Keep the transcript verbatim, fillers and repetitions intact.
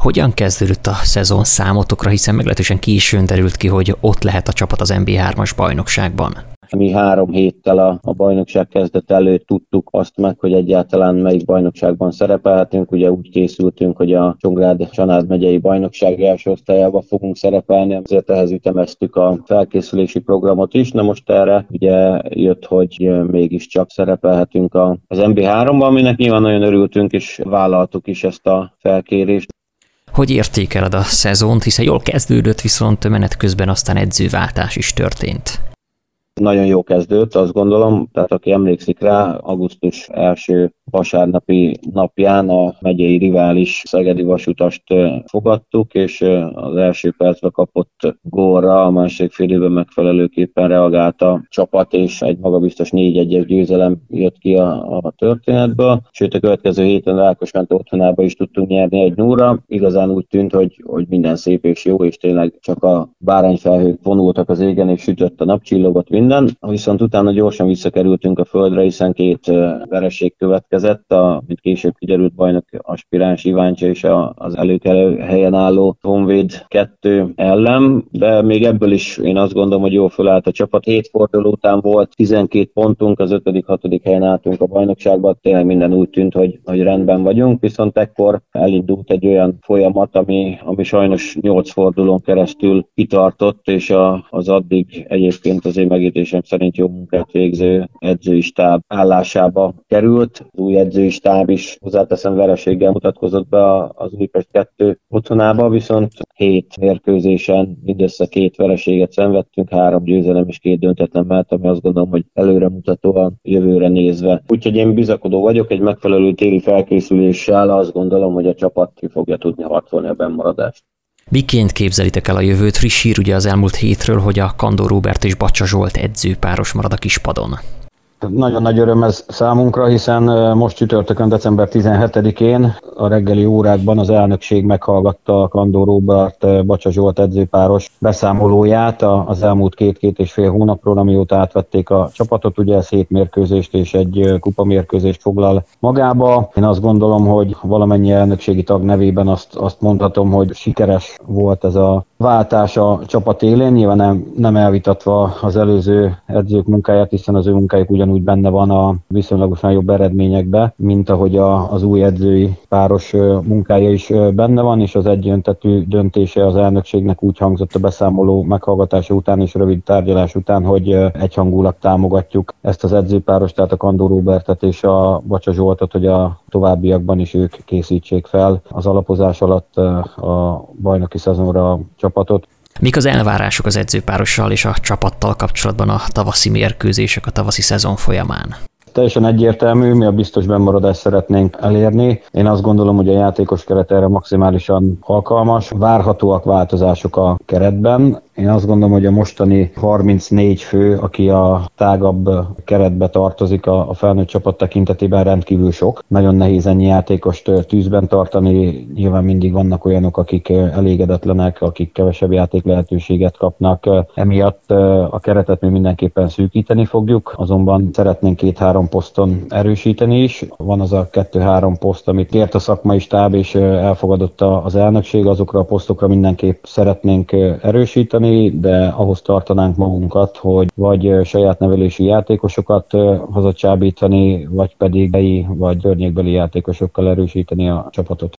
Hogyan kezdődött a szezon számotokra, hiszen meglehetősen későn derült ki, hogy ott lehet a csapat az en bé hármas bajnokságban? Mi három héttel a, a bajnokság kezdet előtt tudtuk azt meg, hogy egyáltalán melyik bajnokságban szerepelhetünk. Ugye úgy készültünk, hogy a Csongrád-Csanád megyei bajnokság első osztályában fogunk szerepelni, ezért ehhez ütemeztük a felkészülési programot is. Na most erre ugye jött, hogy mégiscsak szerepelhetünk az en bé háromban, aminek nyilván nagyon örültünk, és vállaltuk is ezt a felkérést. Hogy értékeled a szezont, hiszen jól kezdődött, viszont menet közben aztán edzőváltás is történt? Nagyon jó kezdődött, azt gondolom, tehát aki emlékszik rá, augusztus első vasárnapi napján a megyei rivális Szegedi Vasutast fogadtuk, és az első percben kapott gólra a második fél időben megfelelőképpen reagált a csapat, és egy magabiztos négy egyes győzelem jött ki a, a történetből. Sőt, a következő héten Rákosmente otthonába is tudtunk nyerni egy nulla. Igazán úgy tűnt, hogy, hogy minden szép és jó, és tényleg csak a bárányfelhők vonultak az égen, és sütött a nap, csillogott minden. Viszont utána gyorsan visszakerültünk a földre, hiszen két vereség következett, a, mint később kiderült, bajnok aspiráns Iváncsa és a, az előkelő helyen álló Honvéd kettő ellen, de még ebből is én azt gondolom, hogy jól fölállt a csapat. Hét forduló után volt tizenkét pontunk, az ötödik hatodik helyen álltunk a bajnokságban, tényleg minden úgy tűnt, hogy, hogy rendben vagyunk, viszont ekkor elindult egy olyan folyamat, ami, ami sajnos nyolc fordulón keresztül kitartott, és a, az addig egyébként az én megítésem szerint jó munkát végző edzői stáb állásába került. Az új edzői stáb is hozzáteszem vereséggel mutatkozott be az Újpest kettő otthonába, viszont hét mérkőzésen mindössze két vereséget szenvedtünk, három győzelem és két döntetlen mellett, ami azt gondolom, hogy előremutatóan jövőre nézve. Úgyhogy én bizakodó vagyok, egy megfelelő téli felkészüléssel azt gondolom, hogy a csapat ki fogja tudni harcolni a bennmaradást. Miként képzelitek el a jövőt? Friss hír ugye az elmúlt hétről, hogy a Kandor Róbert és Bacsa Zsolt edzőpáros marad a kispadon. Nagyon nagy öröm ez számunkra, hiszen most csütörtökön, december tizenhetedikén a reggeli órákban az elnökség meghallgatta a Kandor Róbert Bacsa Zsolt edzőpáros beszámolóját az elmúlt két-két és fél hónapról, amióta átvették a csapatot. Ugye ez hét mérkőzést és egy kupamérkőzést foglal magába. Én azt gondolom, hogy valamennyi elnökségi tag nevében azt, azt mondhatom, hogy sikeres volt ez a váltás a csapat élén. Nyilván nem, nem elvitatva az előző edzők munkáját, hiszen az ő munkájuk ugyanúgy benne van a viszonylagosan jobb eredményekbe, mint ahogy a, az új egyzői páros munkája is benne van, és az egyöntetű döntése az elnökségnek úgy hangzott a beszámoló meghallgatása után és rövid tárgyalás után, hogy egyhangulag támogatjuk ezt az edzőpáros, tehát a Kandor Róbertet és a Bacsa Zsoltot, hogy a továbbiakban is ők készítsék fel az alapozás alatt a bajnoki szezonra a csapatot. Mik az elvárások az edzőpárossal és a csapattal kapcsolatban a tavaszi mérkőzések, a tavaszi szezon folyamán? Teljesen egyértelmű, mi a biztos bennmaradást szeretnénk elérni. Én azt gondolom, hogy a játékos keret erre maximálisan alkalmas. Várhatóak változások a keretben. Én azt gondolom, hogy a mostani harmincnégy fő, aki a tágabb keretbe tartozik a felnőtt csapat tekintetében, rendkívül sok. Nagyon nehéz ennyi játékost tűzben tartani. Nyilván mindig vannak olyanok, akik elégedetlenek, akik kevesebb játék lehetőséget kapnak. Emiatt a keretet mi mindenképpen szűkíteni fogjuk, azonban szeretnénk két-három poszton erősíteni is. Van az a kettő-három poszt, amit kért a szakmai stáb és elfogadott az elnökség, azokra a posztokra mindenképp szeretnénk erősíteni, de ahhoz tartanánk magunkat, hogy vagy saját nevelési játékosokat hazacsábítani, vagy pedig helyi vagy környékbeli játékosokkal erősíteni a csapatot.